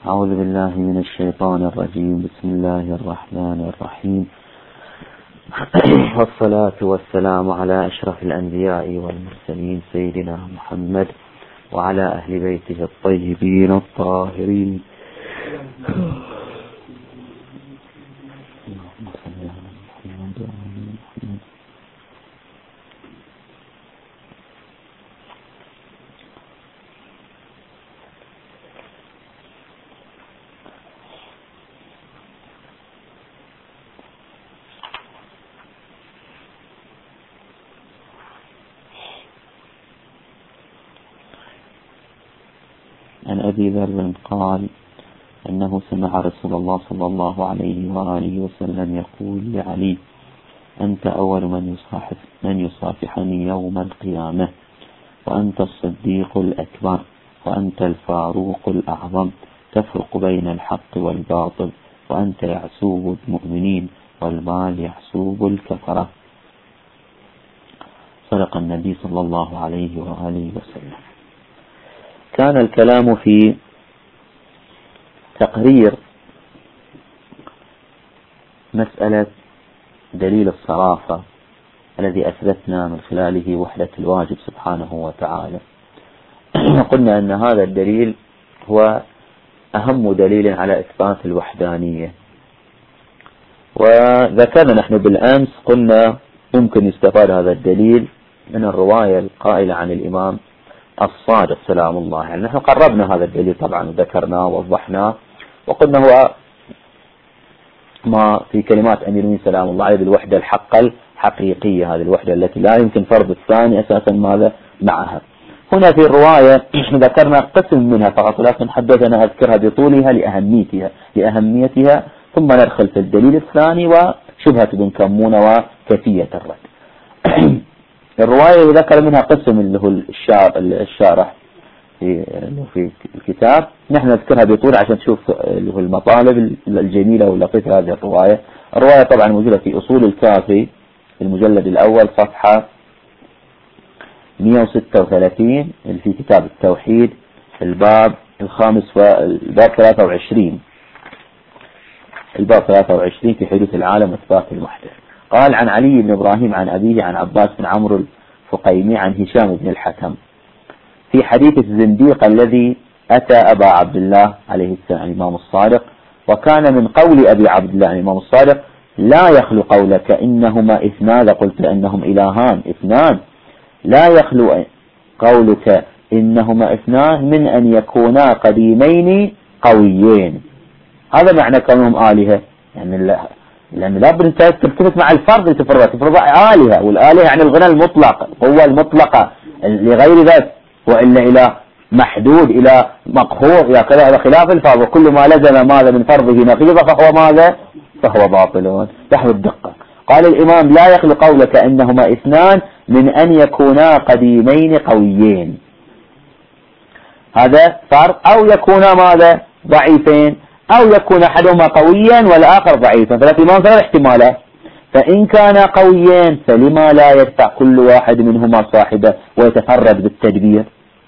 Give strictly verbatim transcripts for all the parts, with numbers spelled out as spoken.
أعوذ بالله من الشيطان الرجيم. بسم الله الرحمن الرحيم. والصلاة والسلام على أشرف الأنبياء والمرسلين سيدنا محمد وعلى أهل بيته الطيبين الطاهرين. عن أبي ذر قال أنه سمع رسول الله صلى الله عليه وآله وسلم يقول لعلي: أنت أول من يصافح من يصافحني يوم القيامة، وأنت الصديق الأكبر، وأنت الفاروق الأعظم، تفرق بين الحق والباطل، وأنت يعسوب المؤمنين والمال يعسوب الكفرة. صدق النبي صلى الله عليه وآله وسلم. كان الكلام في تقرير مسألة دليل الصرافة الذي أثبتنا من خلاله وحدة الواجب سبحانه وتعالى. قلنا أن هذا الدليل هو أهم دليل على إثبات الوحدانية، وذكرنا نحن بالأمس قلنا ممكن يستفاد هذا الدليل من الرواية القائلة عن الإمام الصادق سلام الله عليه. يعني نحن قربنا هذا الدليل طبعا وذكرناه ووضحناه، وقلنا هو ما في كلمات أمير المؤمنين سلام الله عليه بالوحدة الحقة الحقيقية، هذه الوحدة التي لا يمكن فرض الثاني أساسا ماذا معها. هنا في الرواية ذكرنا قسم منها فقط، لكن حدثنا أذكرها بطولها لأهميتها لأهميتها ثم ندخل في الدليل الثاني وشبهة ابن كمون وكيفية الرد. الرواية ذكر منها قسم اللي هو الشارح في في الكتاب، نحن نذكرها بطول عشان تشوف اللي هو المطالب الجميلة واللطيفة هذه الرواية. الرواية طبعا موجودة في أصول الكافي في المجلد الأول صفحة مئة وستة وثلاثين اللي في كتاب التوحيد في الباب الخامس والباب ثلاثة وعشرين الباب ثلاثة وعشرين في حدوث العالم وإثبات الوحدة. قال: عن علي بن إبراهيم عن أبيه عن عباس بن عمرو الفقيمي عن هشام بن الحكم في حديث الزنديق الذي أتى أبا عبد الله عليه السلام الإمام الصادق، وكان من قول أبي عبد الله الإمام الصادق: لا يخلو قولك إنهما اثنان قلت أنهم إلهان اثنان، لا يخلو قولك إنهما اثنان من أن يكونا قديمين قويين. هذا معنى كونهم آلهة، يعني الله، لأن لابد أن ترتبط مع الفرد تفرد تفرد آلهة، والآلهة يعني الغنى المطلق، القوة المطلقة لغير ذلك، وإلا إلى محدود إلى مقهور إلى كذا، هذا خلاف الفرض، وكل ما لزم ماذا من فرضه نقيضة فهو ماذا فهو باطل. تحت الدقة. قال الإمام: لا يخلو قولك إنهما اثنان من أن يكونا قديمين قويين، هذا فرض، أو يكونا ماذا ضعيفين، أو يكون أحدهما قويا والآخر ضعيفا، فالإمام ثلاث احتمالات. فإن كان قويين فلما لا يدفع كل واحد منهما صاحبه ويتفرد بالتدبير؟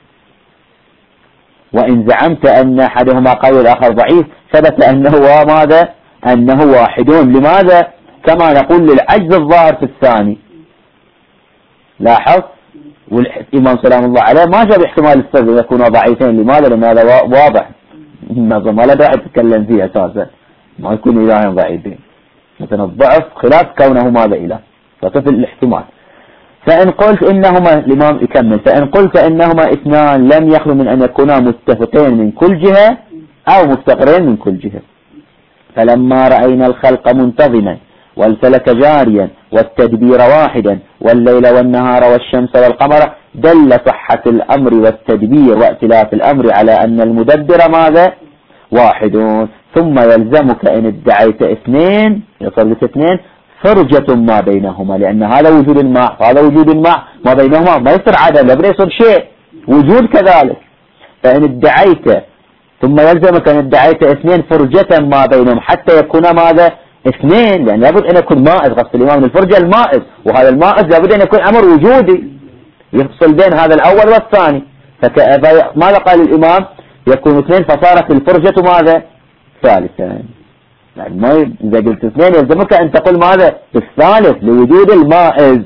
وإن زعمت أن أحدهما قوي والآخر ضعيف ثبت أنه ماذا أنه واحدون. لماذا؟ كما نقول للعجز الظاهر في الثاني. لاحظ، والإمام سلام الله عليه ما جاب احتمال السبب يكونوا ضعيفين. لماذا؟ لأن هذا واضح، ما لا داعي تتكلم فيه أساسا، ما يكون إلهين ضعيفين. مثلا الضعف خلاف كونه ماذا إله، فكيف الاحتمال؟ فإن قلت إنهما الإمام يكمل: فإن قلت إنهما اثنان لم يخلو من أن يكونا متفقين من كل جهة أو مفتقرين من كل جهة. فلما رأينا الخلق منتظما والفلك جاريا والتدبير واحدا والليل والنهار والشمس والقمر دل صحة الأمر والتدبير وائتلاف الأمر على أن المدبر ماذا واحد. ثم يلزمك إن ادعيت اثنين يصل لك اثنين فرجة ما بينهما، لأن هذا وجود مع هذا وجود مع ما بينهما ما يصير عدم، لا يصير شيء وجود كذلك. فإن ادعيت ثم يلزمك أن ادعيت اثنين فرجة ما بينهم حتى يكون ماذا اثنين، لأن لابد أن يكون مائز. غصب الإمام من الفرجة المائز، وهذا المائز لابد أن يكون أمر وجودي يفصل بين هذا الأول والثاني. فماذا قال الإمام؟ يكون اثنين فصارت الفرجة ماذا؟ ثالثا. يعني ما ي... إذا قلت اثنين يلزمك أن تقول ماذا؟ الثالث لوجود المائز.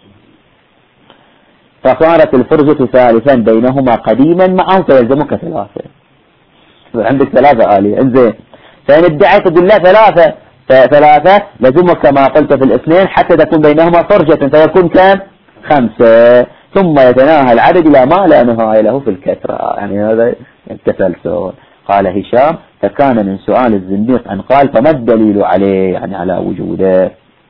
فصارت الفرجة ثالثا بينهما قديما معه فيلزمك ثلاثة. عندك ثلاثة آلية. انزين فإن ادعيت تقول لا ثلاثة ثلاثة لزمك كما قلت في الاثنين حتى تكون بينهما فرجة فيكون كم؟ خمسة. ثم يتناهى العدد إلى ما لا نهاية له في الكثرة. يعني هذا التسلسل. قال هشام فكان من سؤال الزنديق أن قال فما الدليل عليه يعني على وجوده.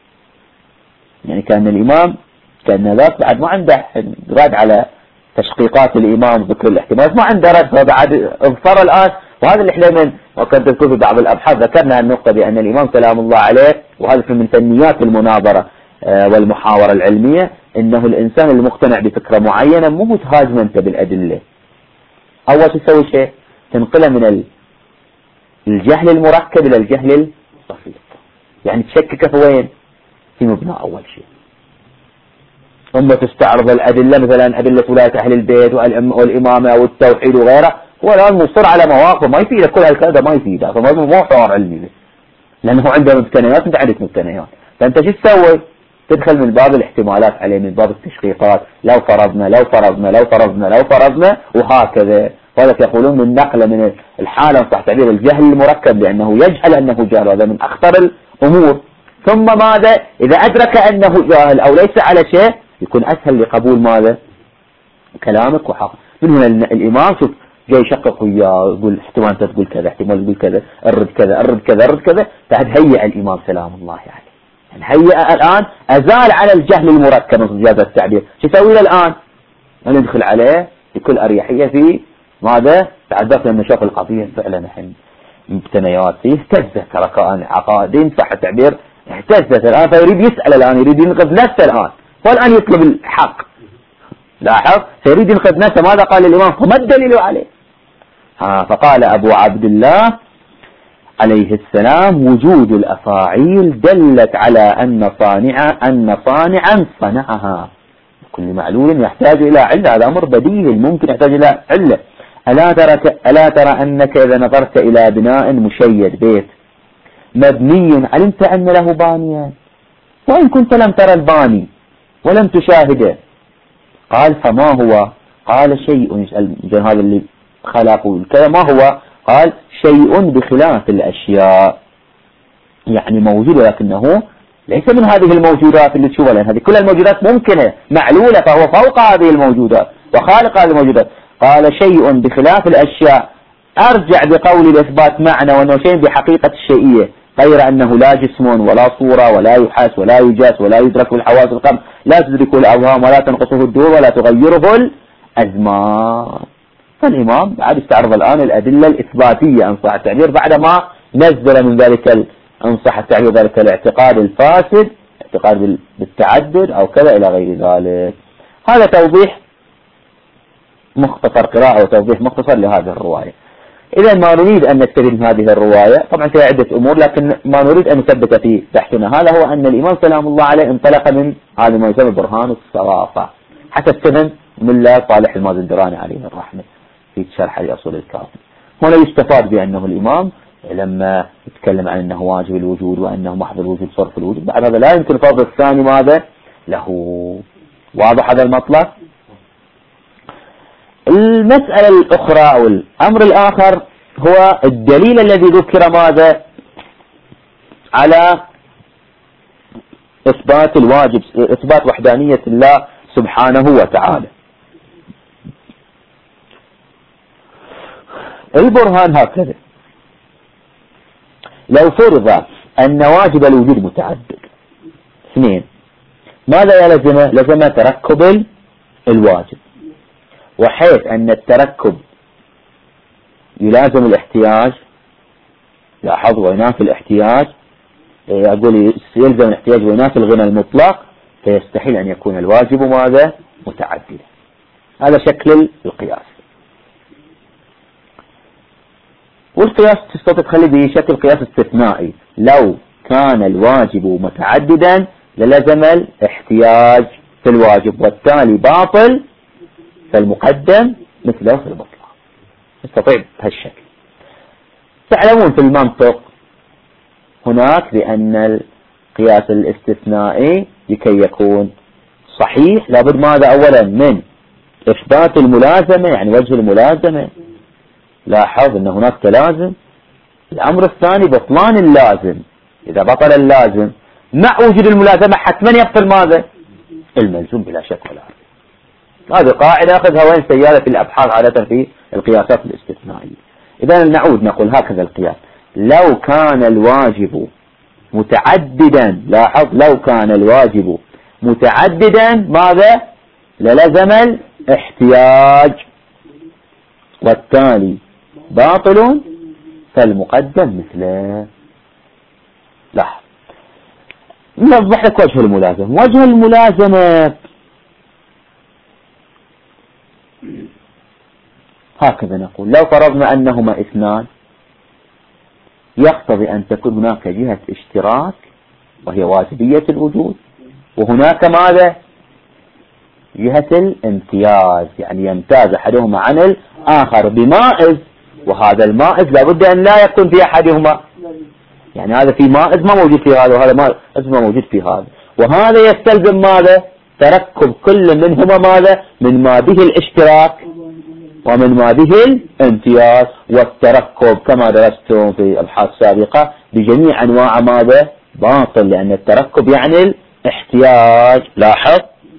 يعني كان الإمام كان ذاك بعد ما عنده رد على تشقيقات الإمام ذكر الاحتمال ما عنده رد فبعد اضطر الآن. وهذا اللي احنا من وكنت تذكر في بعض الأبحاث ذكرنا النقطة بأن الإمام سلام الله عليه وهذا من فنيات المناظرة والمحاورة العلمية إنه الإنسان المقتنع بفكرة معينة مو متهاجم أنت بالأدلة. أول تسوي شيء تنقله من الجهل المركب إلى الجهل البسيط. يعني تشكك في وين؟ في مبنى أول شيء. ثم تستعرض الأدلة مثلا أدلة ولاية أهل البيت والإمامة والتوحيد وغيره. هو الآن مصر على مواقف ما يفيدك كل هالكلام ما يفيدك. فما هو حوار علمي لأنه عنده مبتنيات أنت عندك مبتنيات. فأنت شو تسوي؟ تدخل من باب الاحتمالات عليه من باب التشقيقات. لو فرضنا لو فرضنا لو فرضنا لو فرضنا وهكذا. وهذا يقولون من نقل من الحالة صح تعبير الجهل المركب لأنه يجهل أنه جاهل. هذا من أخطر الأمور. ثم ماذا إذا أدرك أنه جاهل أو ليس على شيء يكون أسهل لقبول ماذا كلامك وحق. من هنا الإمام شوف جاي يشقق وياه يقول احتمال أنت تقول كذا احتمال تقول كذا أرد كذا أرد كذا أرد كذا. بعد هيئ الإمام سلام الله عليه يعني هيئ الآن أزال على الجهل المركب جاز التعبير. شو يسوي له الآن؟ ندخل عليه بكل أريحية في ماذا تعذبت لما شاف القضية فعلا نحن مبتنيات يهتزت ركائن عقائدين صح التعبير اهتزت الآن فيريد يسأل الآن يريد ينقذ نفسه الآن والآن يطلب الحق. لاحظ فيريد ينقذ نفسه. ماذا قال الإمام؟ فما الدليل عليه؟ ها فقال أبو عبد الله عليه السلام وجود الأفاعيل دلت على أن صانع أن صانعا صنعها. كل معلول يحتاج إلى علة. هذا أمر بديهي ممكن يحتاج إلى علة. ألا ترى ألا ترى أنك إذا نظرت إلى بناء مشيد بيت مبني علمت أن له بانيا وإن كنت لم ترى الباني ولم تشاهده. قال فما هو؟ قال شيء هذا اللي خلقه كذا ما هو؟ قال شيء بخلاف الأشياء يعني موجود لكنه ليس من هذه الموجودات اللي تشوفها لأن هذه كل الموجودات ممكنة معلولة فهو فوق هذه الموجودات وخالق هذه الموجودات. قال شيء بخلاف الأشياء أرجع بقول الإثبات معنى وأنه شيء بحقيقة الشيئية غير أنه لا جسم ولا صورة ولا يحس ولا يجاس ولا يدرك بالحواس الخمس لا تدرك الأوهام ولا تنقصه الدور ولا تغيره الأزمان. فالإمام بعد استعرض الآن الأدلة الإثباتية أن صح التعبير بعدما نزل من ذلك أن صح التعبير ذلك الاعتقاد الفاسد اعتقاد بالتعدد أو كذا إلى غير ذلك. هذا توضيح مختصر قراءة وتوضيح مختصر لهذه الرواية. إذا ما نريد أن نستفيد من هذه الرواية طبعا فيها عدة أمور لكن ما نريد أن نثبت في بحثنا هذا هو أن الإمام سلام الله عليه انطلق من هذا ما يسمى برهان الصرافة حسب فهم ملا صالح المازندراني عليه الرحمة في شرح لأصول الكافي. هنا يستفاد بأنه الإمام لما يتكلم عن أنه واجب الوجود وأنه محض الوجود صرف الوجود بعد هذا لا يمكن الفرض الثاني ماذا له. واضح هذا المطلب. المسألة الأخرى أو الأمر الآخر هو الدليل الذي ذكر ماذا على إثبات الواجب إثبات وحدانية الله سبحانه وتعالى. البرهان هكذا لو فرض أن واجب الوجود متعدد اثنين ماذا يلزم؟ لزم تركب الواجب وحيث أن التركب يلازم الاحتياج لاحظ وينافي الاحتياج أقول يلزم الاحتياج وينافي الغنى المطلق فيستحيل أن يكون الواجب ماذا متعددا. هذا شكل القياس. والقياس تستطيع تخلي به شكل قياس استثنائي لو كان الواجب متعددا للزم الاحتياج في الواجب والتالي باطل فالمقدم مثله في المطلق. يستطيع بهالشكل. تعلمون في المنطق هناك بأن القياس الاستثنائي لكي يكون صحيح لابد ماذا؟ أولا من إثبات الملازمة، يعني وجه الملازمة، لاحظ أن هناك تلازم. الأمر الثاني بطلان اللازم، إذا بطل اللازم مع وجود الملازمة حتما يبطل ماذا؟ الملزوم بلا شك ولا ريب. هذه قاعدة أخذها وين سيالة في الأبحاث عادة في القياسات الاستثنائية. إذا نعود نقول هكذا القياس: لو كان الواجب متعددا، لاحظ لو كان الواجب متعددا ماذا؟ للزم الاحتياج، والتالي باطل فالمقدم مثله. لاحظ نوضح لك وجه الملازمة. وجه الملازمة هكذا نقول: لو فرضنا أنهما اثنان يقتضي أن تكون هناك جهة اشتراك وهي واجبية الوجود، وهناك ماذا؟ جهة الامتياز، يعني يمتاز أحدهما عن الآخر بمائز، وهذا المائز لابد أن لا يكون في أحدهما، يعني هذا في مائز ما موجود في هذا، وهذا مائز ما موجود في هذا، وهذا يستلزم ماذا؟ تركب كل منهما ماذا؟ من ما به الاشتراك ومن ما به الامتياز. والتركب كما درستم في أبحاث سابقة بجميع أنواع ماذا؟ باطل، لأن التركب يعني الاحتياج. لاحظ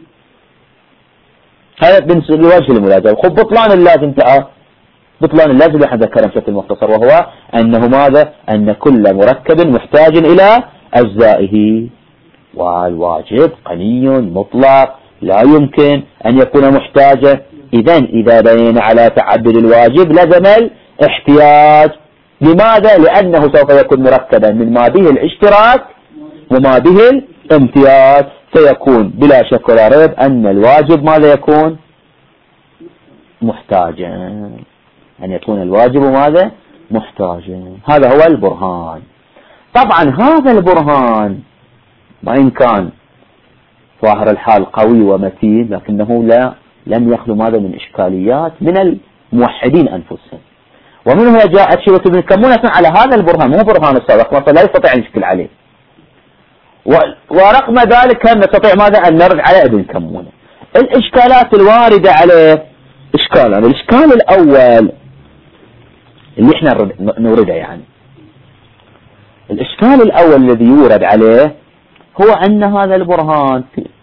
هذا بالنسبة لوجه الملازمة. خب بطلان اللازم تعال، بطلان اللازم اللي احنا ذكرنا بشكل مختصر، وهو أنه ماذا؟ أن كل مركب محتاج إلى أجزائه، والواجب غني مطلق لا يمكن أن يكون محتاجا. إذن إذا بنينا على تعدد الواجب لزم الاحتياج. لماذا؟ لأنه سوف يكون مركبا من ما به الاشتراك وما به الامتياز، فيكون بلا شك ولا ريب أن الواجب ماذا يكون؟ محتاجا، أن يكون الواجب ماذا؟ محتاجا. هذا هو البرهان. طبعا هذا البرهان وإن كان ظاهر الحال قوي ومتين، لكنه لا لم يخلو ماذا؟ من إشكاليات من الموحدين أنفسهم، ومن هنا جاءت شيبة بن كمونة على هذا البرهان، مو برهان الصادق لا يستطيع أن يشكل عليه. ورغم ذلك هم نستطيع ماذا؟ أن نرد على ابن كمونة. الإشكالات الواردة عليه إشكالان. الإشكال الأول اللي احنا نورده، يعني الإشكال الأول الذي يورد عليه هو أن هذا البرهان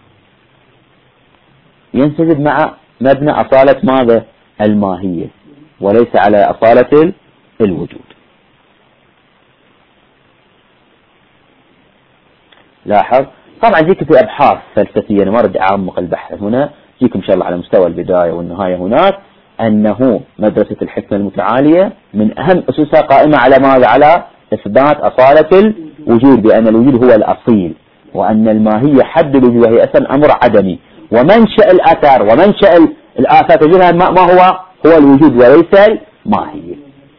ينسجم مع مبنى أصالة ماذا؟ الماهية، وليس على أصالة الوجود. لاحظ طبعا جيك في أبحاث فلسفية، ما أريد أعمق البحث هنا، جيك إن شاء الله على مستوى البداية والنهاية هناك، أنه مدرسة الحكمة المتعالية من أهم أسسها قائمة على ماذا؟ على إثبات أصالة الوجود، بأن الوجود هو الأصيل، وأن الماهية حد الوجود وهي أصلا أمر عدمي، ومنشأ الأثر ومنشأ الآثار تجدها ما هو؟ هو الوجود وليس الماهية.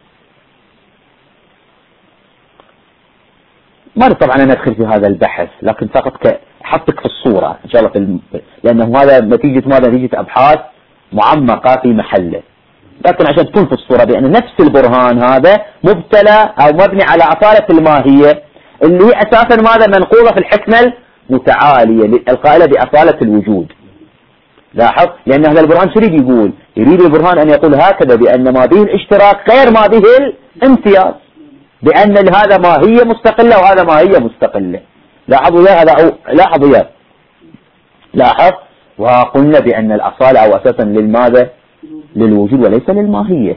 ما طبعا أنا أدخل في هذا البحث، لكن فقط أحطك في الصورة إن شاء الله في الم... لأنه هذا نتيجة ماذا؟ نتيجة أبحاث معمقة في محله، لكن عشان تكون في الصورة بأن نفس البرهان هذا مبتلى أو مبني على أصالة الماهية، اللي هي أساسا ماذا؟ منقوضة في الحكمة المتعالية القائلة بأصالة الوجود. لاحظ، لأن هذا البرهان شو يريد يقول؟ يريد البرهان أن يقول هكذا بأن ما به الاشتراك غير ما به الامتياز، بأن هذا ماهية مستقلة وهذا ماهية مستقلة. لاحظوا يا هذا، لاحظوا يا لاحظ، وقلنا بأن الأصالة أو أساسا للماذا؟ للوجود وليس للماهية.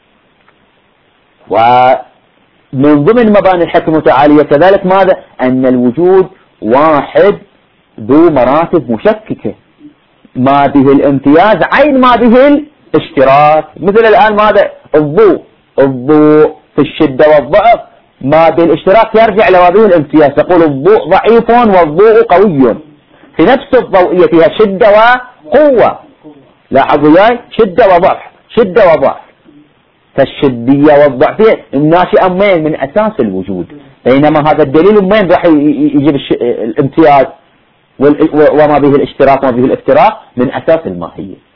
ومن ضمن مباني الحكمة المتعالية كذلك ماذا؟ أن الوجود واحد ذو مراتب مشككة، ما به الامتياز عين ما به الاشتراك. مثل الآن ماذا؟ الضوء، الضوء في الشدة والضعف ما به الاشتراك يرجع لما به الامتياز، تقول الضوء ضعيف والضوء قوي. في نفس الضوئية فيها شدة وقوة. لاحظوا ياي، شدة وضعف، شدة وضعف، فالشدية والضعفية الناشئة من من أساس الوجود، بينما هذا الدليل من راح يجيب الامتياز وما به الاشتراك وما به الافتراق؟ من أساس الماهية.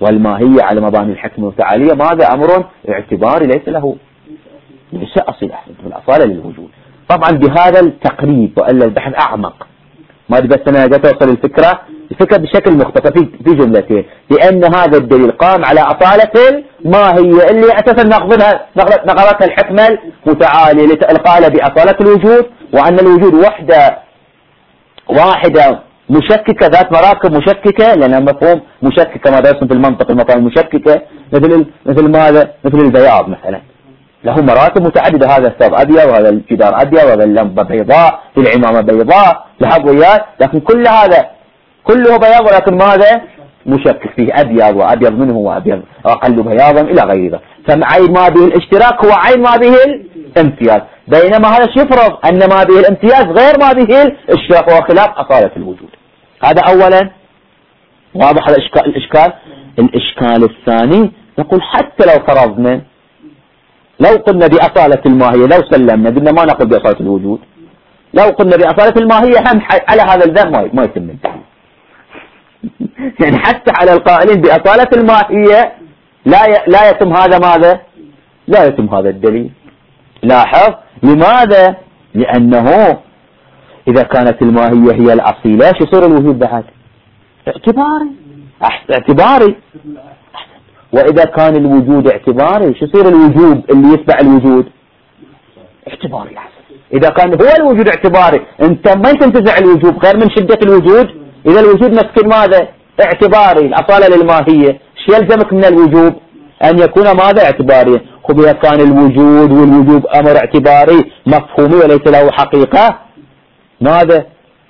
والماهية على مباني الحكمة المتعالية ماذا أمر اعتباري ليس له ليس أصيل أحد بالأصالة للوجود. طبعا بهذا التقريب وإلا البحث أعمق، ما بس أنا جيت أوصل الفكرة الفكرة بشكل مختصر في في جملتين، لأن هذا الدليل قام على أصالة الماهية اللي أساسا نقضتها نقضتها الحكمة المتعالية لإلقاء بأصالة الوجود، وأن الوجود وحدة واحدة مشككة ذات مراكب مشككة، لأن مفهوم مشككة ما درسنا في المنطق المفاهيم المشككة مثل مثل ماذا؟ مثل البياض مثلا له مراتب متعددة، هذا الثوب أبيض وهذا الجدار أبيض وهذا اللمبة بيضاء في العمامة بيضاء لحظيات، لكن كل هذا كله بياض ولكن ماذا؟ مشكك فيه أبيض وأبيض منه وأبيض أقل بياضا إلى غيره. فعين ما به الاشتراك هو عين ما به الامتياز، بينما هذا يفرض أن ما به الامتياز غير ما به الاشتراك وهو خلاف أصالة الوجود. هذا أولا واضح الإشكال. الإشكال الإشكال الثاني نقول حتى لو فرضنا لو قلنا بأصالة الماهية، لو سلمنا قلنا ما نقول بأصالة الوجود، لو قلنا بأصالة الماهية هم على هذا الذنب ما يتم الدليل. يعني حتى على القائلين بأصالة الماهية لا لا يتم هذا ماذا؟ لا يتم هذا الدليل. لاحظ لماذا؟ لأنه إذا كانت الماهية هي الأصيلة شو يصير الوجود بعد؟ اعتباري اعتباري وإذا كان الوجود اعتباري شو يصير الوجوب اللي يتبع الوجود؟ اعتباري. إذا كان هو الوجود اعتباري أنت ما تنتزع الوجوب غير من شدة الوجود. إذا الوجود مسكن ماذا؟ اعتباري الأصالة للماهية، شو يلزمك من الوجوب؟ أن يكون ماذا؟ اعتباريا. خب إذا كان الوجود والوجوب أمر اعتباري مفهومي وليس له حقيقة ماذا؟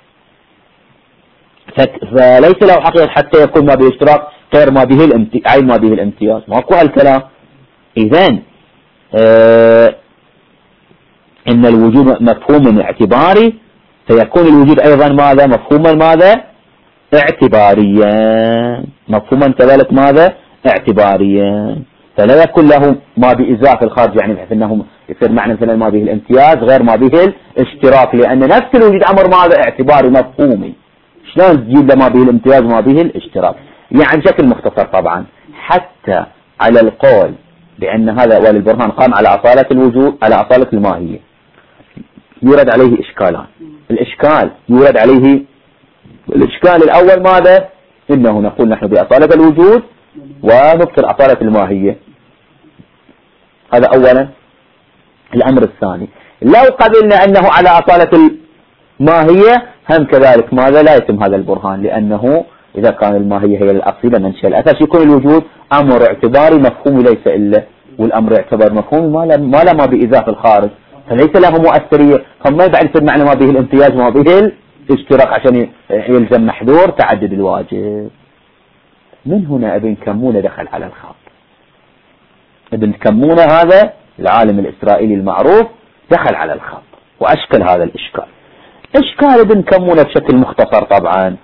فليس له حقيقة حتى يكون ما به اشتراك غير ما به الامتياز عين ما به الامتياز. ماكو هالكلام. إذن اه إن الوجود مفهوم اعتباري فيكون الوجود أيضا ماذا؟ مفهوما ماذا؟ اعتباريا. مفهوما كذلك ماذا؟ اعتباريا. فلا يكون له ما بإضافة الخارج، يعني بحيث أنه يصير معنى مثلا ما به الامتياز غير ما به الاشتراك، لأن نفس الوجود أمر ماذا؟ اعتباري مفهومي. شلون تجيب له ما به الامتياز وما به الاشتراك؟ يعني بشكل مختصر طبعا حتى على القول بأن هذا والبرهان قام على أصالة الوجود على أصالة الماهية يورد عليه إشكالان. الإشكال يورد عليه الإشكال الأول ماذا؟ إنه نقول نحن بأصالة الوجود ونبطل أصالة الماهية. هذا أولا. الأمر الثاني لو قبلنا أنه على أصالة الماهية هم كذلك ماذا؟ لا يتم هذا البرهان، لأنه إذا كان الماهية هي الأصيلة منشأ الأساس يكون الوجود أمر اعتباري مفهومي ليس إلا، والأمر اعتبار مفهومي ما له ما له ما بإضافة الخارج فليس له مؤثرية، فما بعد يصير معنى ما به الامتياز وما به الاشتراك عشان يلزم محذور تعدد الواجب. من هنا ابن كمونة دخل على الخط. ابن كمونة هذا العالم الإسرائيلي المعروف دخل على الخط وأشكل هذا الإشكال. إشكال ابن كمونة بشكل مختصر طبعا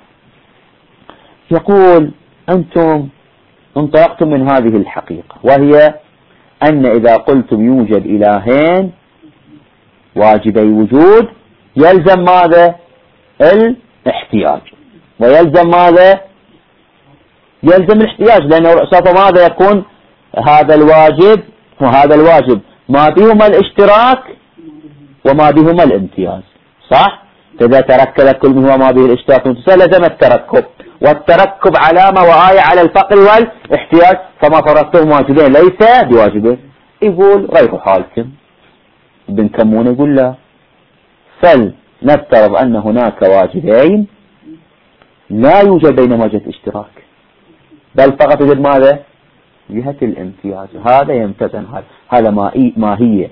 يقول أنتم انطلقتم من هذه الحقيقة، وهي أن إذا قلتم يوجد إلهين واجبي وجود يلزم ماذا؟ الاحتياج. ويلزم ماذا؟ يلزم الاحتياج، لأنه سوف ماذا يكون هذا الواجب وهذا الواجب ما بهما الاشتراك وما بهما الامتياز، صح؟ إذا تركب كل منهما ما به الاشتراك والامتياز لزم التركب، والتركب علامة وآية على الفقر والاحتياج، فما فرضتهم واجبين ليس بواجبين. يقول غير حالكم. ابن كمونة يقول لا، فلنفترض أن هناك واجبين لا يوجد بينهما وجه اشتراك، بل فقط يوجد ماذا؟ جهة الامتياز. هذا يمتزن هذا هذا ما هي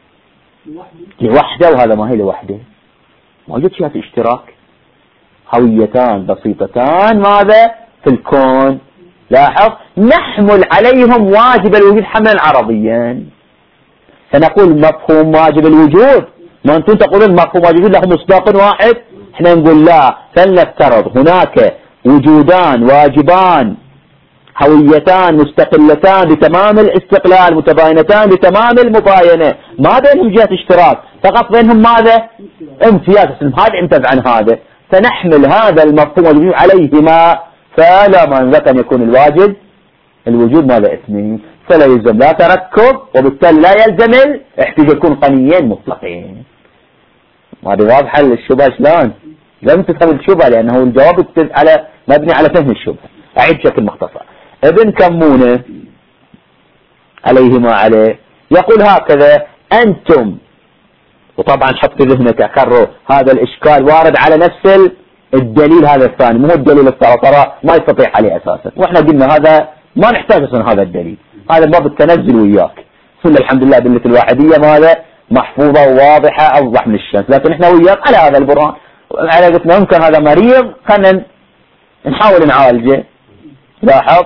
لوحده وهذا ما هي لوحده، ما يوجد جهة اشتراك. هويتان بسيطتان ماذا؟ في الكون. لاحظ نحمل عليهم واجب الوجود حملا عرضيا، فنقول مفهوم واجب الوجود، ما أنتم تقولون مفهوم واجب الوجود له مصداق واحد، احنا نقول لا، فلنفترض هناك وجودان واجبان هويتان مستقلتان بتمام الاستقلال متباينتان بتمام المباينة، ما بينهم جهة اشتراك، فقط بينهم ماذا؟ امتياز. هذا امتاز عن هذا، فنحمل هذا المفهوم الواجب عليهما، فلا من ذاك أن يكون الواجب الوجود ماذا اثنين، فلا يلزم لا تركب، وبالتالي لا يلزم الاحتجاج يكون قنيين مطلقين. هذه واضحة الشبهة شلون؟ لم تفهم الشبهة لأنه الجواب على مبني على فهم الشبهة. أعيد بشكل مختصر. ابن كمونة عليه ما عليه يقول هكذا: أنتم، وطبعا حط في ذهنك أكرر هذا الإشكال وارد على نفس الدليل هذا الثاني، مو الدليل الثلاثة ما يستطيع عليه أساسا، وإحنا قلنا هذا ما نحتاج أصلا هذا الدليل، هذا باب التنزل وياك. ثم الحمد لله أدلة الواحدية ماذا محفوظة وواضحة أوضح من الشمس، لكن إحنا وياك على هذا البرهان، على قلتنا ممكن هذا مريض خلنا نحاول نعالجه. لاحظ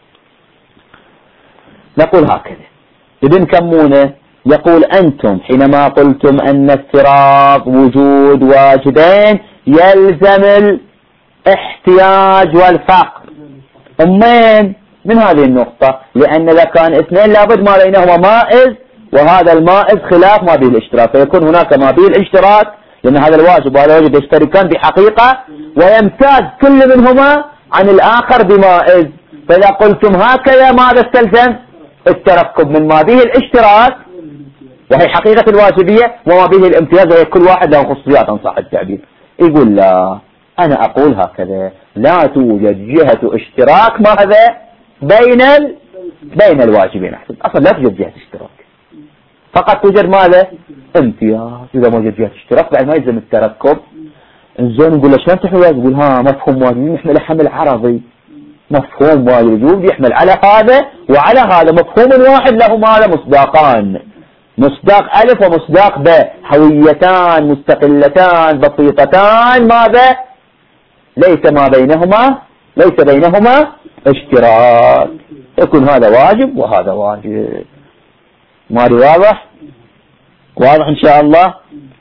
نقول هكذا: ابن كمونة يقول: أنتم حينما قلتم أن افتراض وجود واجبين يلزم الاحتياج والفقر، أمين من هذه النقطة، لأن إذا كان اثنين لابد ما بينهما مائز، وهذا المائز خلاف ما به الاشتراك، فيكون هناك ما به الاشتراك، لأن هذا الواجب وهذا الواجب يشتركان بحقيقة، ويمتاز كل منهما عن الآخر بمائز. فإذا قلتم هكذا ماذا استلزم؟ التركب من ما به الاشتراك وهي حقيقة الواجبية، وما به الامتياز وهي كل واحد له خصوصيات إن صح التعبير. يقول لا، أنا أقول هكذا: لا توجد جهة اشتراك ماذا بين ال... بين الواجبين. أحسن، أصلا لا توجد جهة اشتراك، فقط توجد ماذا امتياز. إذا ما توجد جهة اشتراك بعد ما يلزم التركب. إنزين نقول له شلون تحمل؟ يقول ها مفهوم واجب يحمل حمل عرضي، مفهوم واجب يحمل على هذا وعلى هذا، مفهوم واحد له ماذا مصداقان، مصداق ألف ومصداق باء، هويتان مستقلتان بسيطتان، ماذا ليس ما بينهما ليس بينهما اشتراك، يكون هذا واجب وهذا واجب. ما واضح؟ واضح إن شاء الله.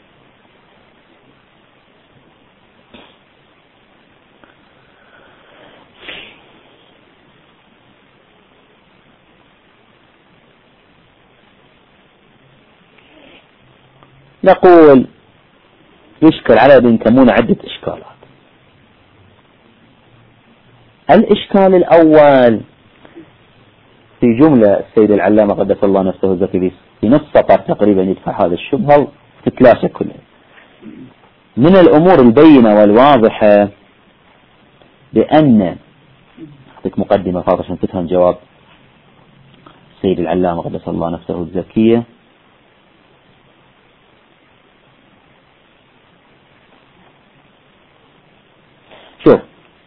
نقول يشكل على ابن كمونة عدة إشكالات. الإشكال الأول في جملة السيد العلامة قدس الله نفسه الزكي في نص سطر تقريبا يدفع هذا الشبهة وتتلاشى كلها. من الأمور البينة والواضحة بأن أعطيك مقدمة فاضحة عشان تفهم جواب السيد العلامة قدس الله نفسه الزكية. شوف،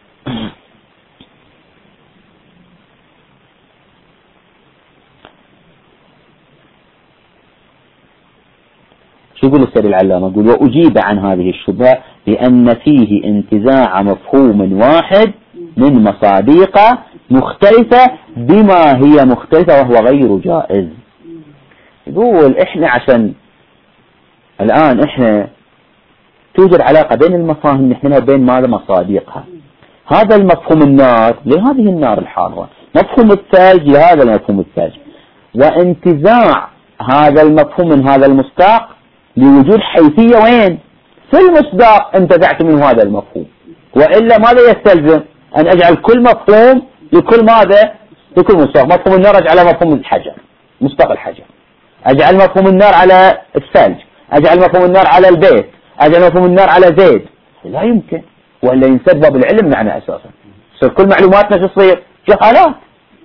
شو يقول السيد العلامة؟ يقول: وأجيب عن هذه الشبهة بأن فيه انتزاع مفهوم واحد من مصادق مختلفة بما هي مختلفة وهو غير جائز. يقول إحنا عشان الآن إحنا توجد علاقة بين المفاهيم نحن وبين ماذا مصادقها. هذا المفهوم النار لهذه النار الحارة، مفهوم الثلج لهذا المفهوم الثلج، وانتزاع هذا المفهوم من هذا المصداق لوجود حيثية وين؟ في المصداق انتزعت منه هذا المفهوم، وإلا ماذا يستلزم؟ أن أجعل كل مفهوم لكل ماذا؟ لكل مصداق. مفهوم النار أجعل مفهوم الحجر مصداق الحجر، أجعل مفهوم النار على الثلج، أجعل مفهوم النار على البيت، أجعل مفهوم النار على زيد. لا يمكن، وإلا ينسبب العلم معنا أساسا، يصير كل معلوماتنا شو تصير؟ جهالات.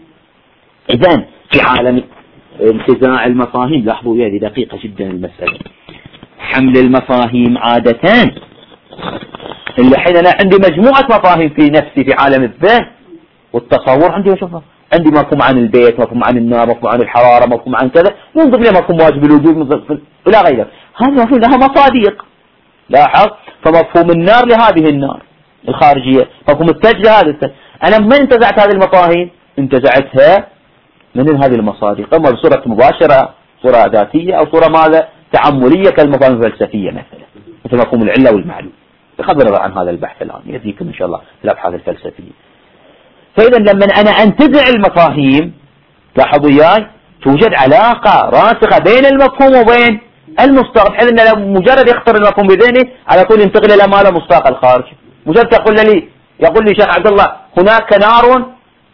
إذن في عالم انتزاع المفاهيم، لاحظوا هذه دقيقة جدا المسألة، حمل المفاهيم عادة اللي حين أنا عندي مجموعة مفاهيم في نفسي في عالم الذهن والتصور، عندي أشوفها، عندي مفهوم عن البيت، مفهوم عن النار، مفهوم عن الحرارة، مفهوم عن كذا، ينضم لي مفهوم واجب الوجود إلى غيره. هذا مفهوم لها مصادق. لاحظ، فمفهوم النار لهذه النار الخارجية، مفهوم الثلج لهذا الثلج. أنا من انتزعت هذه المفاهيم؟ انتزعتها من هذه المصادق، إما بصورة مباشرة، صورة ذاتية، أو صورة ماذا تعملية كالمفاهيم الفلسفية مثلا، مثل مفهوم العلة والمعلوم، بغض النظر عن هذا البحث الآن يأتيكم إن شاء الله في الأبحاث الفلسفية. فإذا لما أنا أنتزع المفاهيم، لاحظوا وياي، توجد علاقة راسخة بين المفهوم وبين المصداق، بحيث أن مجرد يخطر المفهوم بذهني على طول ينتقل إلى ما له مصداق الخارج. مجرد يقول لي يقول لي شيخ عبد الله هناك نار،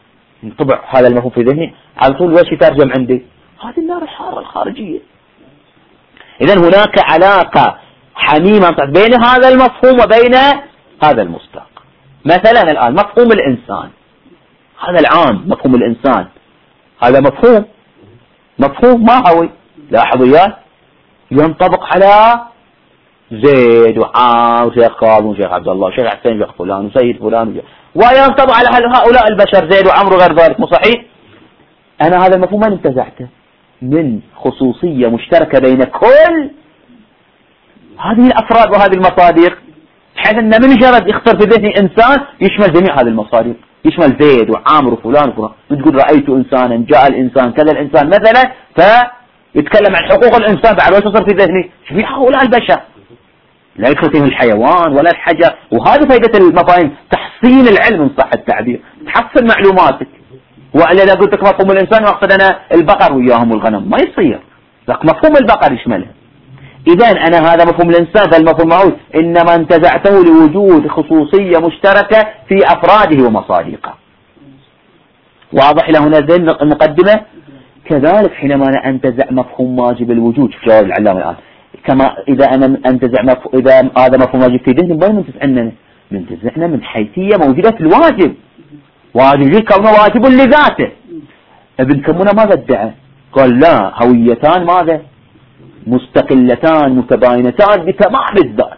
انطبع هذا المفهوم في ذهني على طول وش يترجم عندي؟ هذه النار الحارة الخارجية. إذا هناك علاقة حميمة بين هذا المفهوم وبين هذا المصداق. مثلا الآن مفهوم الإنسان، هذا العام مفهوم الإنسان، هذا مفهوم مفهوم ماهوي، لاحظوا وياي، ينطبق على زيد وعام وشيخ خالد وشيخ عبد الله وشيخ حسين وشيخ فلان وسيد فلان، وينطبق على هؤلاء البشر زيد وعمر وغير ذلك. مو صحيح؟ أنا هذا المفهوم ما انتزعته من خصوصية مشتركة بين كل هذه الأفراد وهذه المصادر، بحيث أن من جرد يخطر في ذهني إنسان يشمل جميع هذه المصادر، يشمل زيد وعامر وفلان وفلان. تقول رأيت إنسانا، جاء الإنسان، كذا الإنسان مثلا، فيتكلم عن حقوق الإنسان، بعد وش يصير في ذهني؟ جميع هؤلاء البشر، لا يدخل فيهم الحيوان ولا الحجر. وهذه فائدة المفاهيم، تحصين العلم إن صح التعبير، تحصل معلوماتك. وإلا إذا قلت لك مفهوم الإنسان وأقصد أنا البقر وياهم والغنم، ما يصير، لكن مفهوم البقر يشملها. إذا أنا هذا مفهوم الإنسان، فالمفهوم معه إنما انتزعته لوجود خصوصية مشتركة في أفراده ومصادقه. واضح له هنا ذهن المقدمة؟ كذلك حينما أنا أنتزع مفهوم واجب الوجود، في جواب العلامة الآن، كما إذا أنا أنتزع مفهوم، إذا هذا مفهوم واجب في ذهني، وين منتزعنا؟ منتزعنا من حيثية موجودة في الواجب، واجب كونه واجب لذاته. ابن كمونة ماذا ادعى؟ قال لا، هويتان ماذا؟ مستقلتان متباينتان بتمام الذات.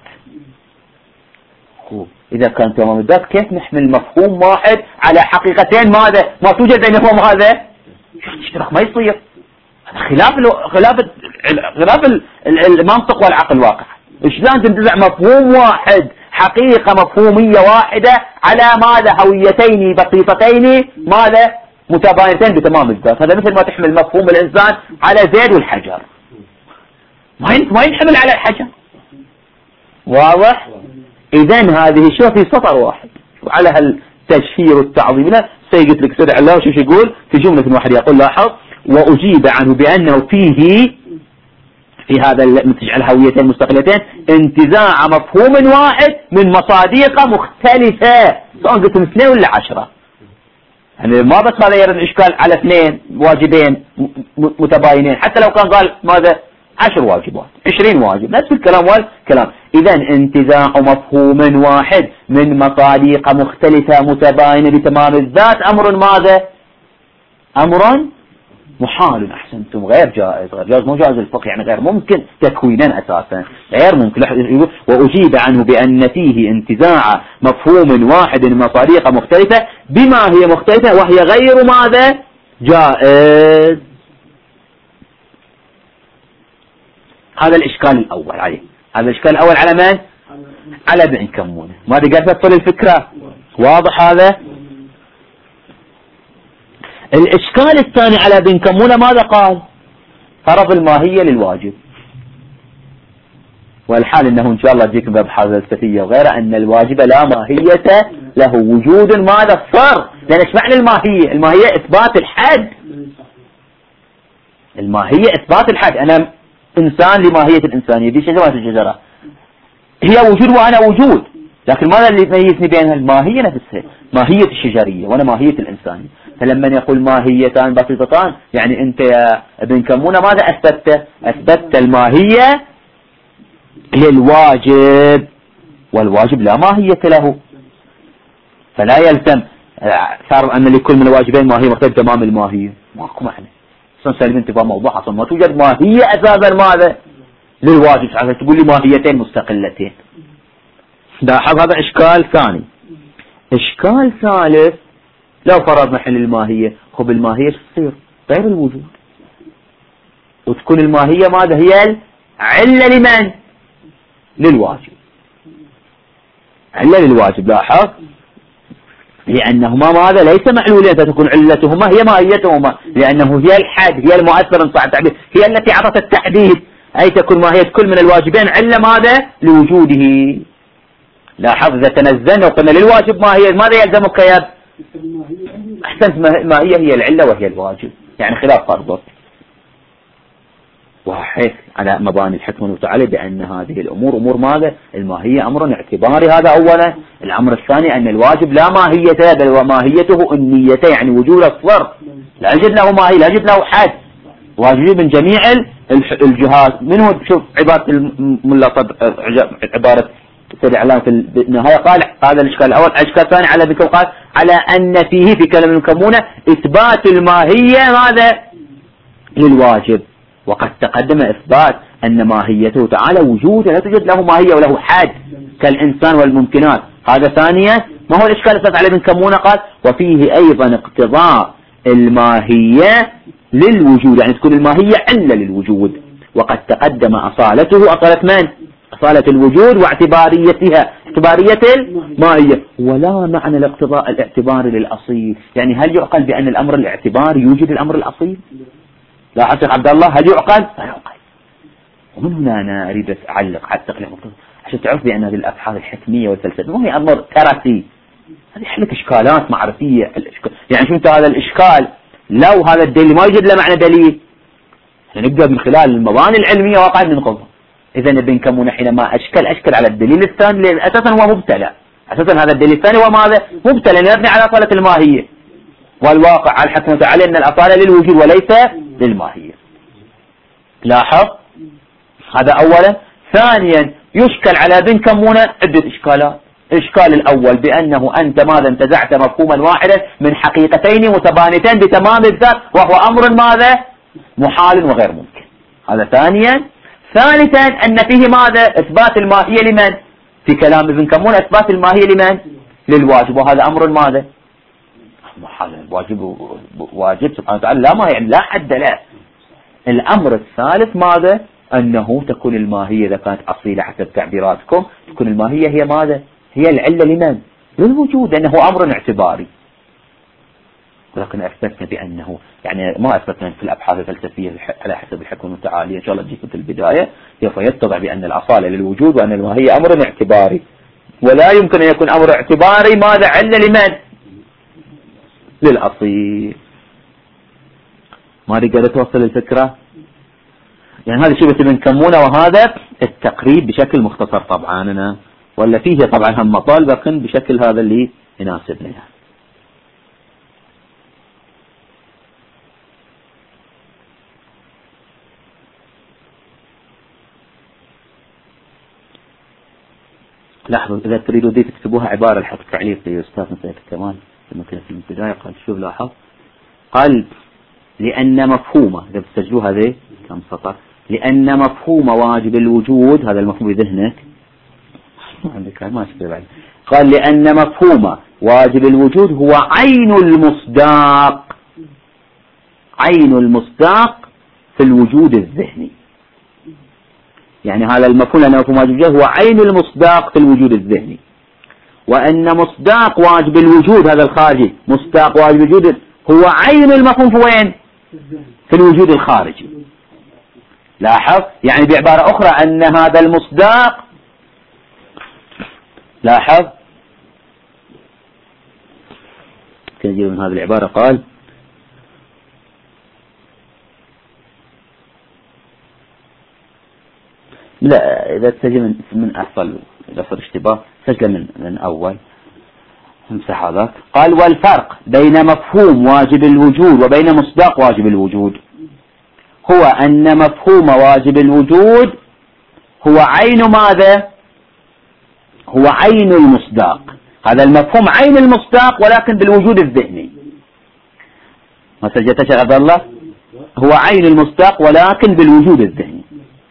إذا كان تمام الذات كيف نحمل مفهوم واحد على حقيقتين ماذا؟ ما توجد بينهم هذا اشتراك، ما يصير. خلاف خلاف خلاف المنطق والعقل الواقع. شلون تنتزع مفهوم واحد، حقيقة مفهومية واحدة، على ماذا؟ هويتين بسيطتين ماذا؟ متباينتين بتمام الذات. هذا مثل ما تحمل مفهوم الإنسان على زيد والحجر، ما ما ينحمل على الحجر. واضح؟ إذن هذه شو في سطر واحد، وعلى هالتشهير والتعظيم. لا سيقول لك سيد الله شو يقول في جملة واحدة، يقول لاحظ: وأجيب عنه بأنه فيه في هذا المنتج على الهويتين المستقلتين انتزاع مفهوم واحد من مصادق مختلفة، سواء قلتم اثنين ولا عشرة. يعني ما بس هذا يرد إشكال على اثنين واجبين متباينين، حتى لو كان قال ماذا؟ عشر واجبات، عشرين واجب، نفس الكلام والكلام. إذن انتزاع مفهوم واحد من مصادق مختلفة متباينة بتمام الذات أمر ماذا؟ أمر محال. أحسنتم، غير جائز، غير جائز، مو جائز الفقه، يعني غير ممكن تكوينا أساسا، غير ممكن. وأجيب عنه بأن فيه انتزاع مفهوم واحد من مصادق مختلفة بما هي مختلفة وهي غير ماذا؟ جائز. هذا الإشكال الأول عليه، هذا الإشكال الأول على من؟ على ابن كمونة. ماذا قال تفصل الفكرة؟ واضح هذا؟ الإشكال الثاني على ابن كمونة ماذا قال؟ فرض الماهية للواجب، والحال أنه إن شاء الله تجيكم بأبحاث فلسفية وغيره أن الواجب لا ماهية له، وجود ماذا؟ الصرف. لأن ايش معنى الماهية؟ الماهية إثبات الحد، الماهية إثبات الحد. أنا إنسان لماهية الإنسانية، دي شجرة الشجرة هي وجود وأنا وجود، لكن ماذا اللي يميزني بينها؟ الماهية نفسها، ماهية الشجرية وأنا ماهية الإنسانية. فلما يقول ماهيتان بسيطتان، يعني أنت يا ابن كمونة ماذا أثبتت؟ أثبتت الماهية للواجب، والواجب لا ماهية له، فلا يلزم صار أن لكل من الواجبين ماهية مختلفة تمام الماهية، ماكو معنى. سلم انتباه موضوع أصلا ما توجد ماهية أساسا ماذا؟ للواجب، تقول لي ماهيتين مستقلتين. لاحظ هذا إشكال ثاني. إشكال ثالث: لو فرضنا حين الماهية، خب الماهية تصير غير الوجود، وتكون الماهية ماذا؟ هي العلة لمن؟ للواجب، علة للواجب. لاحظ، لأنهما ماذا؟ ليس معلولين، فتكون علتهما هي ماهيتهما، لأنه هي الحد، هي المؤثر إن صح التعبير، هي التي أعطت التحديد، أي تكون ماهية كل من الواجبين علة ماذا؟ لوجوده. لاحظ، إذا تنزلنا وقلنا للواجب ماهية، ماذا يلزمك يا؟ أحسنت، ماهية هي العلة وهي الواجب، يعني خلاف فرضه. وحيث على مباني الحكمة المتعالية بأن هذه الأمور أمور ماذا؟ الماهية أمر اعتباري، هذا أولا. الأمر الثاني أن الواجب لا ماهية بل وماهيته النية، يعني وجود الصرف لا يوجد له ماهية، لا يوجد له حد، واجب من جميع الجهات. منه شوف عبارة الملا عبارة سيد إعلام في النهاية قال هذا الإشكال الأول. الإشكال الثاني على ذكر قال على أن فيه في كلام المكمونة إثبات الماهية هذا للواجب، وقد تقدم إثبات أن ماهيته تعالى وجود لا توجد له ماهية وله حد كالإنسان والممكنات. هذا ثانيا. ما هو الإشكال الثالث على ابن كمونة قال وفيه أيضا اقتضاء الماهية للوجود، يعني تكون الماهية علة للوجود، وقد تقدم أصالته أصالة من؟ أصالة الوجود واعتباريتها اعتبارية الماهية، ولا معنى الاقتضاء الاعتباري للأصيل. يعني هل يعقل بأن الأمر الاعتباري يوجد الأمر الأصيل؟ لا حسن عبد الله، هل يعقل؟ لا يعقل. ومن هنا أنا أريد أعلق على التقليد عشان تعرف بأن هذه الأبحاث الحكمية والفلسفية ما هي أمر كرسي، هذه يحلك إشكالات معرفية. الإشكال يعني شو هذا الإشكال؟ لو هذا الدليل ما يوجد له معنى دليل نبدأ من خلال المباني العلمية واقعا ننقضها. إذا ابن كمونة حينما أشكل أشكل على الدليل الثاني لأن أساسا هو مبتلى، أساسا هذا الدليل الثاني هو ماذا؟ مبتلى يبني على أصالة الماهية، والواقع على الحكمة على أن الأصالة للوجود وليس للماهية. لاحظ هذا أولا. ثانيا يشكل على ابن كمونة عدة إشكالات. الإشكال الأول بأنه أنت ماذا انتزعت مفهوما واحدا من حقيقتين متبانتين بتمام الذات، وهو أمر ماذا؟ محال وغير ممكن. هذا ثانيا. ثالثا أن فيه ماذا؟ إثبات الماهية لمن؟ في كلام ابن كمونة إثبات الماهية لمن؟ للواجب، وهذا أمر ماذا؟ محال. الواجب واجب سبحانه وتعالى لا ما يعني لا حد له. الأمر الثالث ماذا؟ أنه تكون الماهية إذا كانت أصيلة حسب تعبيراتكم تكون الماهية هي ماذا؟ هي العلة لمن؟ للوجود، أنه أمر اعتباري. ولكن أثبتنا بأنه يعني ما أثبتنا في الأبحاث الفلسفية على حسب الحكمة المتعالية إن شاء الله تجيكم في البداية سوف يتضح بأن الأصالة للوجود وأن الماهية أمر اعتباري، ولا يمكن أن يكون أمر اعتباري ماذا؟ علة لمن؟ للأصيل. ما قدرت توصل الفكرة؟ يعني هذا شيء بس ابن كمونة، وهذا التقريب بشكل مختصر طبعا أنا ولا فيه طبعا هم مطالب لكن بشكل هذا اللي يناسبنا يعني. لاحظوا إذا تريدوا دي تكتبوها عبارة الحق تعليق لأستاذنا سيد كمال لما كنا في البداية قال شوف لاحظ قال لأن مفهومه إذا بتسجلوها ذي كم سطر لأن مفهوم واجب الوجود هذا المفهوم بذهنك عندك ما أشكل بعد قال لأن مفهوم واجب الوجود هو عين المصداق عين المصداق في الوجود الذهني. يعني هذا المفهوم لأن مفهوم واجب الوجود هو عين المصداق في الوجود الذهني، وأن مصداق واجب الوجود هذا الخارجي مصداق واجب الوجود هو عين المفهوم في وين؟ في الوجود الخارجي. لاحظ يعني بعبارة أخرى أن هذا المصداق لاحظ كان يجيب من هذه العبارة قال لا إذا تسجل من, من أحصل إذا صار اشتباه سجل من, من أول امسح هذاك. قال والفرق بين مفهوم واجب الوجود وبين مصداق واجب الوجود هو أن مفهوم واجب الوجود هو عين ماذا؟ هو عين المصداق. هذا المفهوم عين المصداق ولكن بالوجود الذهني. ما سجلت يا عبد الله؟ هو عين المصداق ولكن بالوجود الذهني.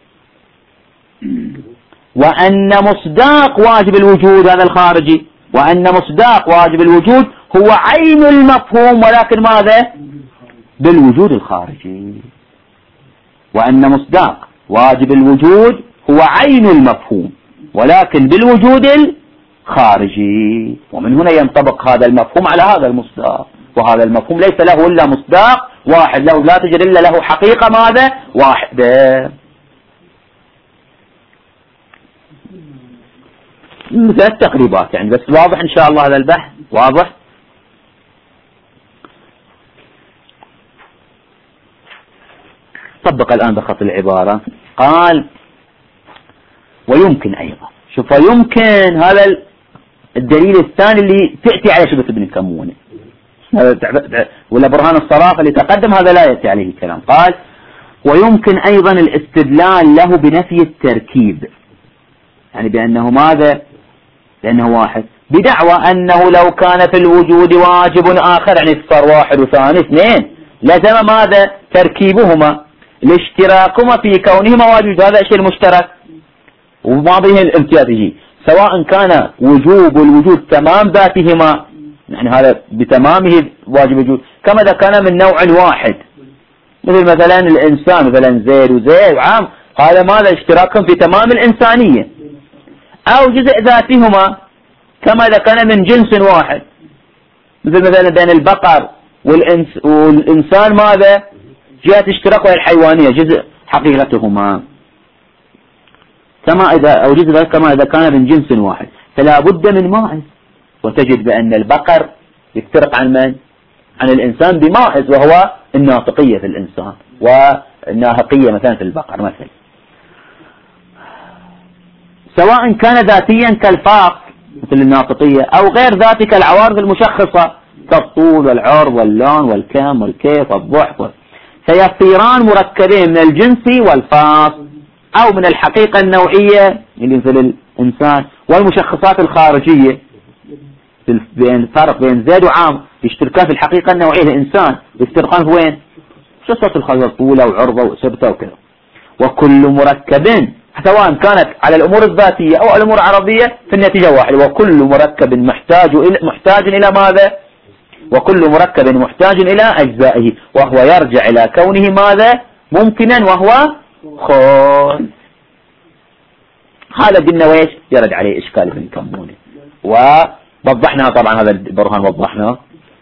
وأن مصداق واجب الوجود هذا الخارجي وأن مصداق واجب الوجود هو عين المفهوم ولكن ماذا؟ بالوجود الخارجي. وأن مصداق واجب الوجود هو عين المفهوم ولكن بالوجود الخارجي. ومن هنا ينطبق هذا المفهوم على هذا المصداق، وهذا المفهوم ليس له إلا مصداق واحد له لا تجد إلا له حقيقة ماذا؟ واحدة. مثل التقريبات يعني بس واضح إن شاء الله هذا البحث واضح. طبق الآن بخط العبارة. قال ويمكن أيضا، شوف يمكن هذا الدليل الثاني اللي تأتي عليه شبهة ابن كمونة، ولا برهان الصرافة اللي تقدم هذا لا يأتي عليه الكلام. قال ويمكن أيضا الاستدلال له بنفي التركيب، يعني بأنه ماذا؟ لأنه واحد، بدعوى أنه لو كان في الوجود واجب آخر، يعني صار واحد وثاني اثنين، لزم ماذا؟ تركيبهما لاشتراكهما في كونهما واجب، هذا الشيء المشترك وما به الامتياز يجي، سواء كان وجوب الوجود تمام ذاتهما، يعني هذا بتمامه واجب الوجود، كما إذا كان من نوع واحد، مثل مثلا الإنسان، مثلا زيد وزيد وعام، هذا ماذا؟ اشتراكهم في تمام الإنسانية، أو جزء ذاتهما كما إذا كان من جنس واحد، مثل مثلا بين البقر والإنس والإنسان ماذا؟ جهة اشتراك الحيوانية، جزء حقيقتهما، كما إذا أو جزء كما إذا كان من جنس واحد، فلا بد من ماعز، وتجد بأن البقر يفترق عن من؟ عن الإنسان بماعز، وهو الناطقية في الإنسان والناهقية مثلا في البقر مثلا، سواء كان ذاتيا كالفاق مثل الناطقية، أو غير ذاتي كالعوارض المشخصة كالطول والعرض واللون والكم والكيف والضعف، فيصيران مركبين من الجنس والفاق، أو من الحقيقة النوعية اللي مثل الإنسان والمشخصات الخارجية، بين الفرق بين زيد وعام يشتركان في الحقيقة النوعية الإنسان، يشتركان في وين؟ شخصات الخارجية، طولة وعرضة وثبتة وكذا. وكل مركب سواء كانت على الأمور الذاتية أو الأمور العرضية في النتيجة واحدة، وكل مركب محتاج إلى محتاج إلى ماذا؟ وكل مركب محتاج إلى أجزائه، وهو يرجع إلى كونه ماذا؟ ممكنا وهو خال. هذا قلنا ويش؟ يرد عليه إشكال ابن كمونة، ووضحنا طبعا هذا البرهان وضحنا.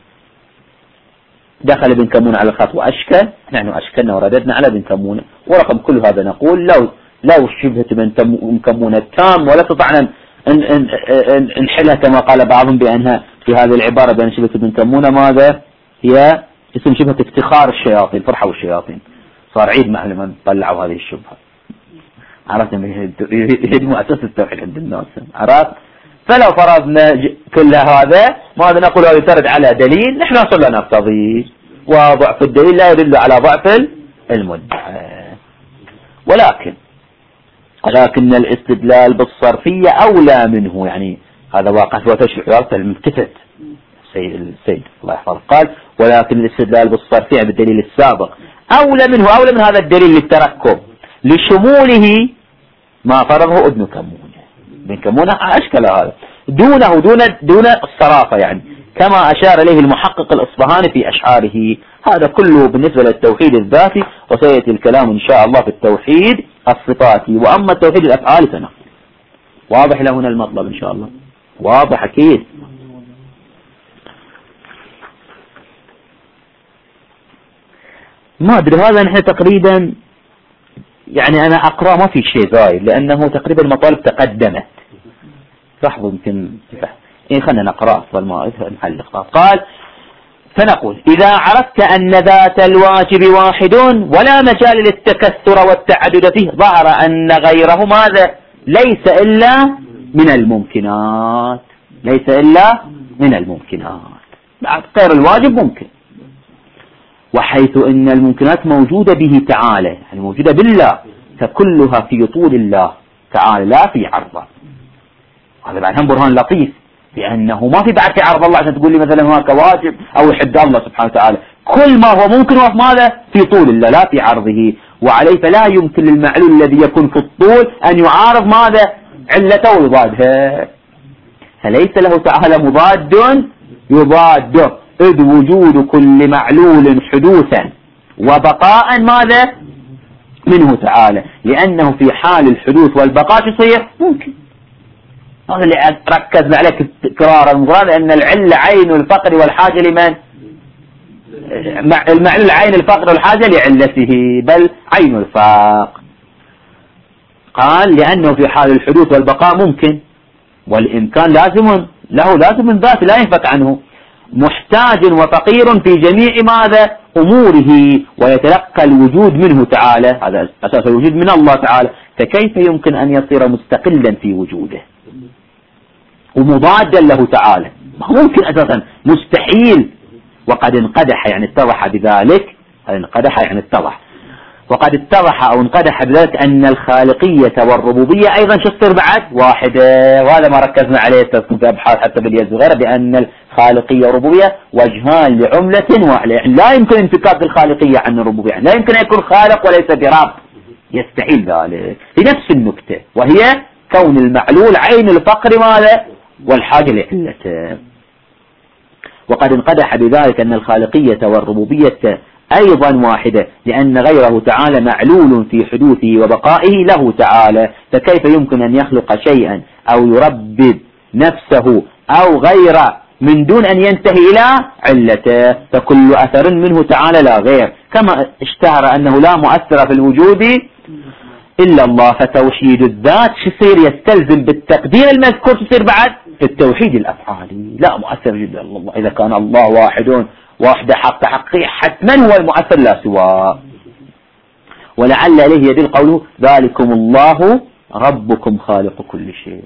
دخل ابن كمونة على الخط وأشكل، نحن أشكلنا ورددنا على ابن كمونة، ورقم كل هذا نقول لو لو شبهة ابن كمونة تام ولا استطعنا نحلها كما قال بعضهم بأنها في هذه العبارة بأن شبهة ابن كمونة ماذا؟ هي اسم شبهة افتخار الشياطين، فرحوا الشياطين، صار عيد مع لمن طلعوا هذه الشبهة، عرفت؟ يهدموا أساس التوحيد عند الناس، عرفت؟ فلو فرضنا كل هذا ماذا نقول؟ هذا ترد على دليل نحن أصلا نقتضي، وضعف الدليل لا يدل على ضعف المدعى، ولكن ولكن الاستدلال بالصرفية أولى منه، يعني هذا واقع في وتشريع الملتفت السيد السيد الله يحفظه، قال ولكن الاستدلال بالصرفية بالدليل السابق أولى منه، أولى من هذا الدليل للتركب لشموله ما فرضه ابن كمونة. ابن كمونة أشكل هذا دونه دون دون الصرافة، يعني كما أشار إليه المحقق الأصبهاني في أشعاره، هذا كله بالنسبة للتوحيد الذاتي، وسيأتي الكلام إن شاء الله في التوحيد الصفاتي، وأما التوحيد الأفعالي فنحن واضح له هنا المطلب إن شاء الله، واضح أكيد. ما أدري هذا نحن تقريبا يعني أنا أقرأ ما في شيء زايد، لأنه تقريبا المطالب تقدمت. لحظة يمكن إيه خلنا نقرأ أفضل ما نحلق. قال فنقول إذا عرفت أن ذات الواجب واحد ولا مجال للتكثر والتعدد فيه، ظهر أن غيره ماذا؟ ليس إلا من الممكنات، ليس إلا من الممكنات، بعد غير الواجب ممكن، وحيث إن الممكنات موجودة به تعالى، يعني موجودة بالله، فكلها في طول الله تعالى لا في عرضه. هذا بعد هم برهان لطيف، لأنه ما في بعد في عرض الله عشان تقول لي مثلا هناك واجب أو يحد الله سبحانه وتعالى، كل ما هو ممكن هو ماذا؟ في طول الله لا في عرضه، وعليه فلا يمكن للمعلول الذي يكون في الطول أن يعارض ماذا؟ علته ويضادها، فليس له تعالى مضاد يضاده، إذ وجود كل معلول حدوثا وبقاء ماذا؟ منه تعالى، لأنه في حال الحدوث والبقاء يصير ممكن. هذا اللي ركزنا عليه تكرارا المراد، أن العلة عين الفقر والحاجة لمن؟ المعلول عين الفقر والحاجة لعلته، بل عين الفاق. قال لأنه في حال الحدوث والبقاء ممكن، والإمكان لازم له، لازم ذات لا ينفك عنه، محتاج وفقير في جميع ماذا أموره، ويتلقى الوجود منه تعالى، هذا أساس الوجود من الله تعالى، فكيف يمكن أن يصير مستقلا في وجوده ومضادا له تعالى؟ ما ممكن أساسا، مستحيل. وقد انقدح يعني اتضح بذلك، انقدح يعني اتضح، وقد اتضح أو انقدح بذلك أن الخالقية والربوبية أيضا شو تصير بعد واحدة، وهذا ما ركزنا عليه في أبحاث حتى باليد الصغيرة، بأن الخالقية والربوبية وجهان لعملة واحدة، يعني لا يمكن انفكاك الخالقية عن الربوبية، يعني لا يمكن أن يكون خالق وليس برب، يستحيل ذلك، لنفس النكتة وهي كون المعلول عين الفقر ماذا والحاجة لعلته. وقد انقدح بذلك أن الخالقية والربوبية أيضا واحدة، لأن غيره تعالى معلول في حدوثه وبقائه له تعالى، فكيف يمكن أن يخلق شيئا أو يربب نفسه أو غيره من دون أن ينتهي إلى علته، فكل أثر منه تعالى لا غير، كما اشتهر أنه لا مؤثر في الوجود إلا الله، فتوحيد الذات شصير يستلزم بالتقدير المذكور تصير بعد في التوحيد الأفعالي لا مؤثر جدا الله، إذا كان الله واحد واحدة حق حقيقي حتما هو المؤثر لا سواه. ولعل إليه يدل قوله ذلكم الله ربكم خالق كل شيء،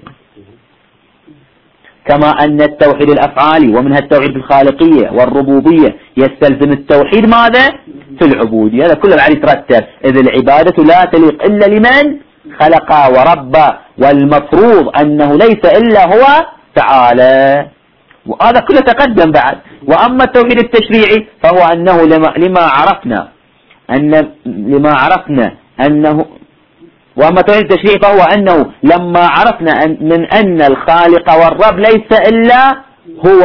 كما أن التوحيد الأفعالي ومنها التوحيد الخالقية والربوبية يستلزم التوحيد ماذا في العبودية، هذا كله بعد يترتب، إذ العبادة لا تليق إلا لمن خلق وربى، والمفروض أنه ليس إلا هو تعالى، وهذا كله تقدم بعد. وأما التوحيد التشريعي فهو أنه لما, لما عرفنا أن لما عرفنا أنه وأما التوحيد التشريعي فهو أنه لما عرفنا أن من أن الخالق والرب ليس إلا هو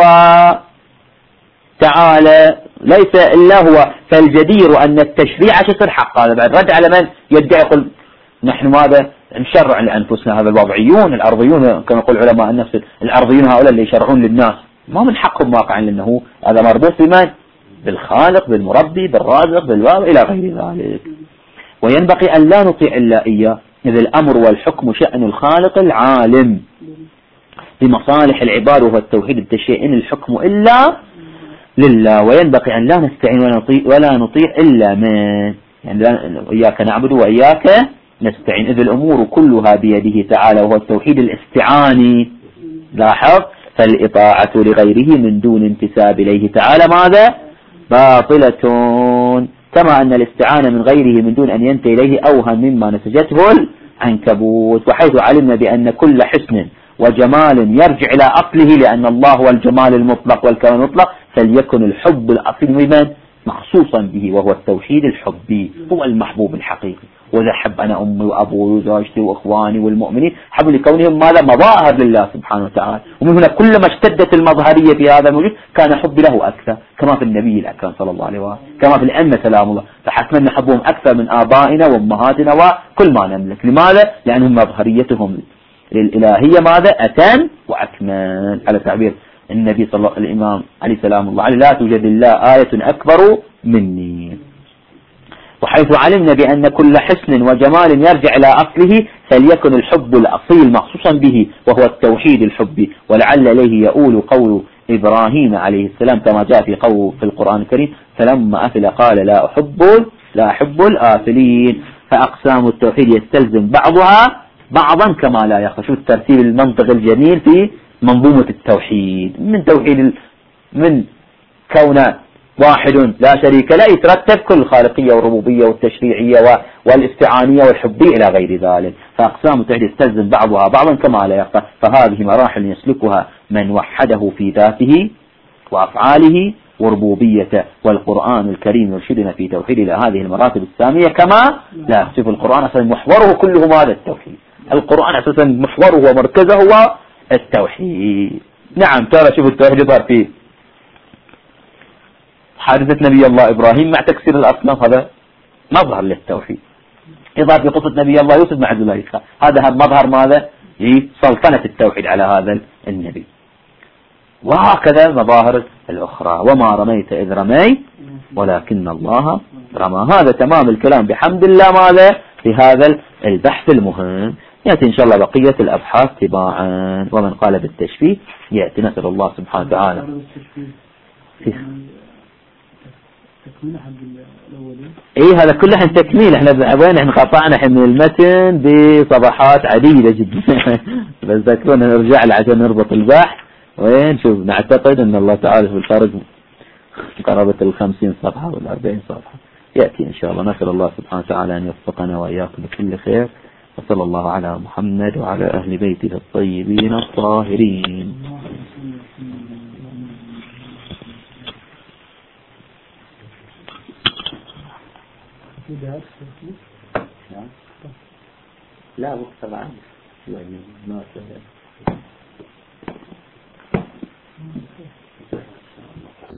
تعالى، ليس إلا هو، فالجدير أن التشريع شصر حق. هذا بعد رد على من يدعي يقول نحن ماذا نشرع لأنفسنا، هذا الوضعيون الأرضيون كما يقول علماء النفس، الأرضيون هؤلاء اللي يشرعون للناس ما من حقهم واقعا، لأنه هذا مربوط بمن؟ بالخالق بالمربي بالرازق بالواب إلى غير ذلك. وينبغي أن لا نطيع إلا إياه، إذ الأمر والحكم شأن الخالق العالم بمصالح العباد، وهو التوحيد التشريعي، إن الحكم إلا لله. وينبغي أن لا نستعين ولا نطيع, ولا نطيع إلا من، يعني إياك نعبد وإياك نستعين، إذ الأمور كلها بيده تعالى، وهو التوحيد الاستعاني. لاحظ، فالإطاعة لغيره من دون انتساب إليه تعالى ماذا باطلة، كما أن الاستعانة من غيره من دون أن ينتهي إليه أوهم مما نسجته العنكبوت. وحيث علمنا بأن كل حسن وجمال يرجع إلى أصله، لأن الله هو الجمال المطلق والكون المطلق، فليكن الحب الأصيل ممن مخصوصا به، وهو التوحيد الحبي، هو المحبوب الحقيقي. وإذا حب أنا أمي وأبوي وزوجتي وإخواني والمؤمنين، حب لكونهم ماذا مظاهر لله سبحانه وتعالى، ومن هنا كلما اشتدت المظهرية في هذا الموجود كان حب له أكثر، كما في النبي الأكرم صلى الله عليه وسلم، كما في الأئمة سلام الله، فحتما نحبهم أكثر من آبائنا وأمهاتنا وكل ما نملك. لماذا؟ لأنهم مظهريتهم للإلهية ماذا أتم وأكمل، على تعبير النبي صلى الله عليه وسلم الإمام عليه سلام الله عليه، لا توجد الله آية أكبر مني. وحيث علمنا بأن كل حسن وجمال يرجع إلى أصله، فليكن الحب الأصيل مخصوصا به، وهو التوحيد الحبي. ولعل إليه يؤول قول إبراهيم عليه السلام كما جاء في قول في القرآن الكريم، فلما أفل قال لا أحب لا أحب الآفلين. فأقسام التوحيد يستلزم بعضها بعضا كما لا يخفى. شو الترتيب المنطق الجميل في منظومة التوحيد، من توحيد من كون واحد لا شريك لا يترتب كل الخالقية والربوبية والتشريعية والاستعانية والحبية إلى غير ذلك. فأقسام التوحيد يستلزم بعضها بعضا كما لا يخفى، فهذه مراحل يسلكها من وحده في ذاته وأفعاله وربوبيته، والقرآن الكريم يرشدنا في توحيد إلى هذه المراتب السامية كما لا يخفى. القرآن أصلا محوره كله هذا التوحيد، القرآن أساسا محوره ومركزه هو التوحيد. نعم، ترى شوف التوحيد يظهر في حادثة نبي الله إبراهيم مع تكسير الأصنام، هذا مظهر للتوحيد. يظهر في قصة نبي الله يوسف مع زليخا، هذا مظهر ماذا؟ سلطنة التوحيد على هذا النبي. وهكذا المظاهر الأخرى، وما رميت إذ رميت ولكن الله رمى. هذا تمام الكلام بحمد الله ماذا في هذا البحث المهم. يأتي إن شاء الله بقية الأبحاث تباعا. ومن قال بالتشفيه يأتي، نسأل الله سبحانه وتعالى تكميل حق الأولين. اي هذا كله عن تكميل. احنا وين احنا قطعنا من المتن بصفحات عديدة جدا. بس ذكرنا نرجع له عشان نربط البحث. وين شوف نعتقد ان الله تعالى في الفرق قرابة الخمسين صفحة والأربعين صفحة يأتي إن شاء الله. نسأل الله سبحانه وتعالى أن يوفقنا وإياكم بكل خير. وصلى الله على محمد وعلى أهل بيته الطيبين الطاهرين. لا وقت طبعا يعني ما